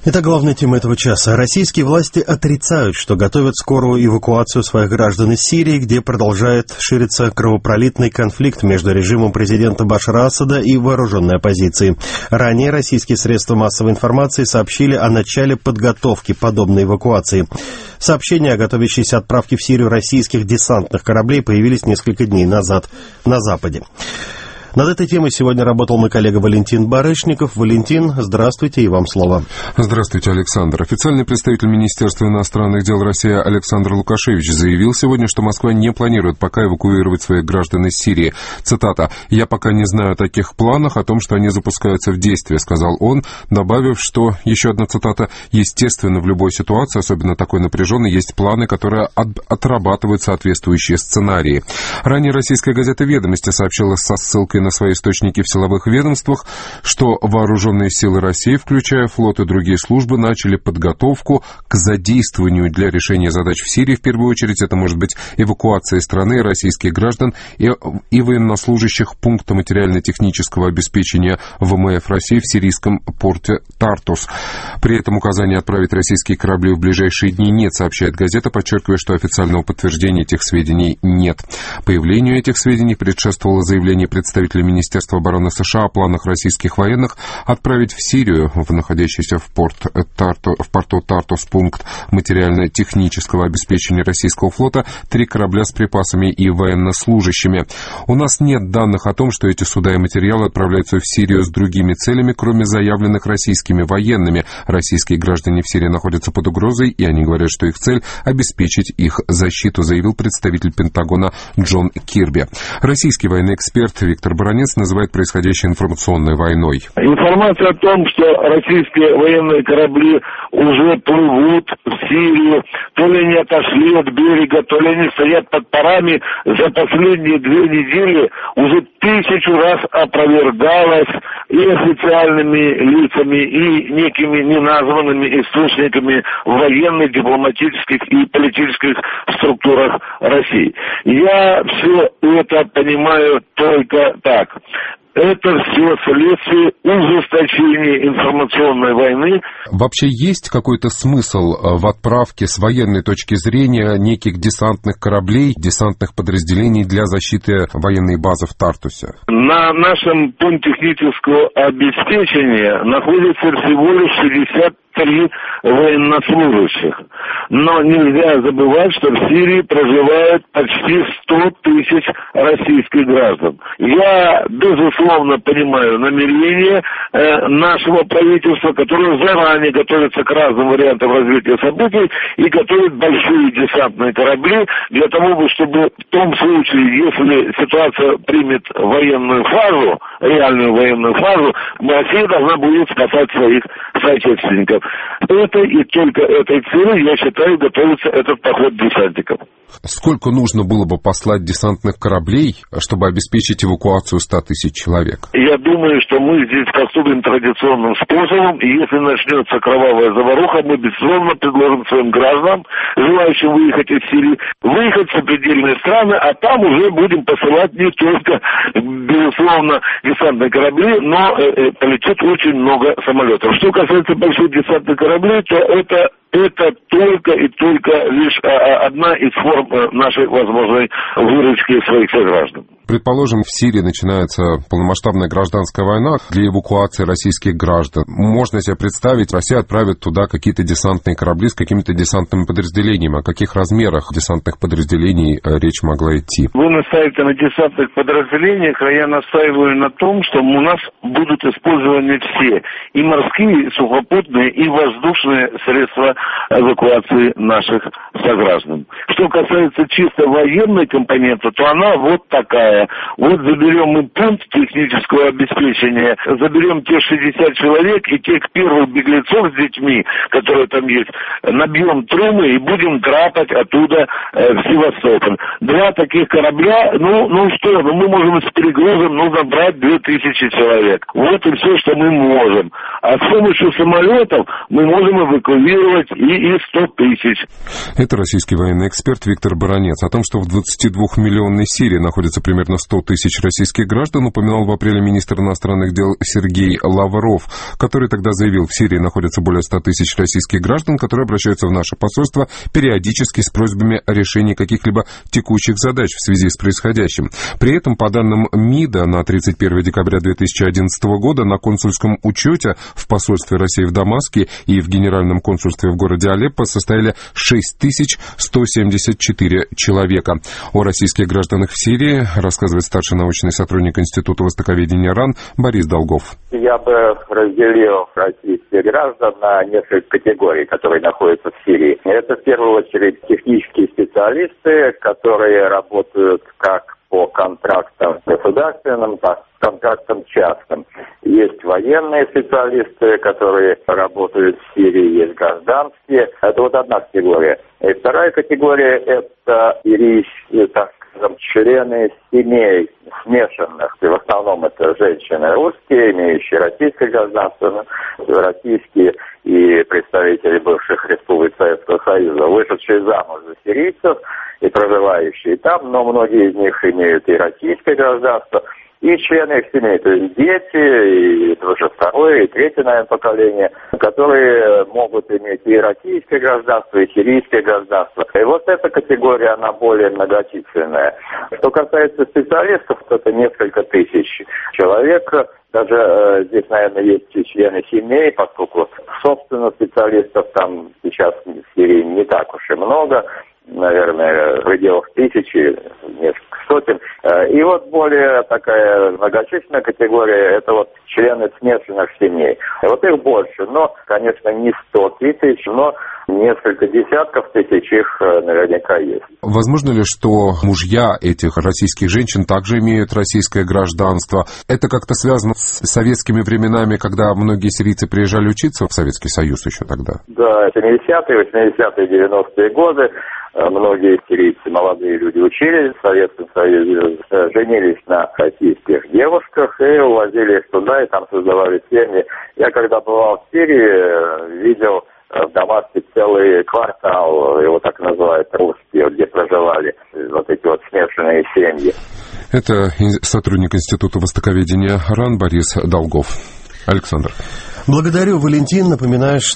Это главная тема этого часа. Российские власти отрицают, что готовят скорую эвакуацию своих граждан из Сирии, где продолжает шириться кровопролитный конфликт между режимом президента Башара Асада и вооруженной оппозицией. Ранее российские средства массовой информации сообщили о начале подготовки подобной эвакуации. Сообщения о готовящейся отправке в Сирию российских десантных кораблей появились несколько дней назад на Западе. Над этой темой сегодня работал мой коллега Валентин Барышников. Валентин, здравствуйте, и вам слово. Здравствуйте, Александр. Официальный представитель Министерства иностранных дел России Александр Лукашевич заявил сегодня, что Москва не планирует пока эвакуировать своих граждан из Сирии. Цитата: «Я пока не знаю о таких планах, о том, что они запускаются в действие», — сказал он, добавив, что, еще одна цитата, «естественно, в любой ситуации, особенно такой напряженной, есть планы, которые отрабатывают соответствующие сценарии». Ранее российская газета «Ведомости» сообщила со ссылкой на свои источники в силовых ведомствах, что вооруженные силы России, включая флот и другие службы, начали подготовку к задействованию для решения задач в Сирии. В первую очередь это может быть эвакуация из страны российских граждан и военнослужащих пункта материально-технического обеспечения ВМФ России в сирийском порте Тартус. При этом указания отправить российские корабли в ближайшие дни нет, сообщает газета, подчеркивая, что официального подтверждения этих сведений нет. Появлению этих сведений предшествовало заявление представителя Министерства обороны США о планах российских военных отправить в Сирию, в находящийся в порту Тартус пункт материально-технического обеспечения российского флота, 3 корабля с припасами и военнослужащими. У нас нет данных о том, что эти суда и материалы отправляются в Сирию с другими целями, кроме заявленных российскими военными. Российские граждане в Сирии находятся под угрозой, и они говорят, что их цель — обеспечить их защиту, заявил представитель Пентагона Джон Кирби. Российский военный эксперт Виктор Баранец называет происходящее информационной войной. Информация о том, что российские военные корабли уже плывут в Сирию, то ли они отошли от берега, то ли они стоят под парами, за последние 2 недели уже 1000 раз опровергалась и официальными лицами, и некими неназванными источниками в военных, дипломатических и политических структурах России. Я все это понимаю только так. Это все следствие ужесточения информационной войны. Вообще есть какой-то смысл в отправке с военной точки зрения неких десантных кораблей, десантных подразделений для защиты военной базы в Тартусе? На нашем пункте технического обеспечения находится всего лишь 63 военнослужащих. Но нельзя забывать, что в Сирии проживает почти 100 тысяч российских граждан. Я, безусловно, понимаю намерение нашего правительства, которое заранее готовится к разным вариантам развития событий и готовит большие десантные корабли для того, чтобы в том случае, если ситуация примет военную фазу, реальную военную фазу, Россия должна будет спасать своих соотечественников. Это и только этой целью, я считаю, готовится этот поход десантников. Сколько нужно было бы послать десантных кораблей, чтобы обеспечить эвакуацию 100 тысяч человек? Я думаю, что мы здесь поступим традиционным способом, и если начнется кровавая заваруха, мы, безусловно, предложим своим гражданам, желающим выехать из Сирии, выехать в сопредельные страны, а там уже будем посылать не только, безусловно, десантные корабли, но полетит очень много самолетов. Что касается больших десантных кораблей, то это только и только лишь одна из форм нашей возможной выручки своих сограждан. Предположим, в Сирии начинается полномасштабная гражданская война. Для эвакуации российских граждан можно себе представить, Россия отправит туда какие-то десантные корабли с какими-то десантными подразделениями. О каких размерах десантных подразделений речь могла идти? Вы настаиваете на десантных подразделениях, а я настаиваю на том, что у нас будут использованы все и морские, и сухопутные, и воздушные средства эвакуации наших сограждан. Что касается чисто военной компоненты, то она вот такая. Вот заберем мы пункт технического обеспечения, заберем те 60 человек и тех первых беглецов с детьми, которые там есть, набьем трюмы и будем драпать оттуда в Севастополь. 2 таких корабля, мы можем с перегрузом набрать 2000 человек. Вот и все, что мы можем. А с помощью самолетов мы можем эвакуировать и 100 тысяч. Это российский военный эксперт Виктор Баранец. О том, что в 22-миллионной Сирии находится примерно 100 тысяч российских граждан, упоминал в апреле министр иностранных дел Сергей Лавров, который тогда заявил, в Сирии находится более 100 тысяч российских граждан, которые обращаются в наше посольство периодически с просьбами о решении каких-либо текущих задач в связи с происходящим. При этом, по данным МИДа, на 31 декабря 2011 года на консульском учете в посольстве России в Дамаске и в Генеральном консульстве в городе Алеппо состояли 6174 человека. О российских гражданах в Сирии рассказывает старший научный сотрудник Института востоковедения РАН Борис Долгов. Я бы разделил российских граждан на несколько категорий, которые находятся в Сирии. Это в первую очередь технические специалисты, которые работают как по контрактам государственным, так и контрактам частным. Есть военные специалисты, которые работают в Сирии, есть гражданские. Это вот одна категория. И вторая категория – это сирийские, так скажем, члены семей смешанных. И в основном это женщины русские, имеющие российское гражданство, российские и представители бывших республик Советского Союза, вышедшие замуж за сирийцев и проживающие там, но многие из них имеют и российское гражданство, и члены их семей, то есть дети, и это уже второе, и третье, наверное, поколение, которые могут иметь и российское гражданство, и сирийское гражданство. И вот эта категория, она более многочисленная. Что касается специалистов, то это несколько тысяч человек. Даже здесь, наверное, есть и члены семей, поскольку, собственно, специалистов там сейчас в Сирии не так уж и много. Наверное, в пределах тысячи, несколько сотен. И вот более такая многочисленная категория, это вот члены смешанных семей. Вот их больше, но, конечно, не 100 тысяч, но несколько десятков тысяч их наверняка есть. Возможно ли, что мужья этих российских женщин также имеют российское гражданство? Это как-то связано с советскими временами, когда многие сирийцы приезжали учиться в Советский Союз еще тогда? Да, 70-е, 80-е, 90-е годы. Многие сирийцы, молодые люди, учились в Советском Союзе, женились на российских девушках и увозили их туда, и там создавали семьи. Я когда бывал в Сирии, видел в Дамаске целый квартал, его так называют, русские, где проживали вот эти вот смешанные семьи. Это сотрудник Института востоковедения РАН Борис Долгов. Александр. Благодарю, Валентин. Напоминаю,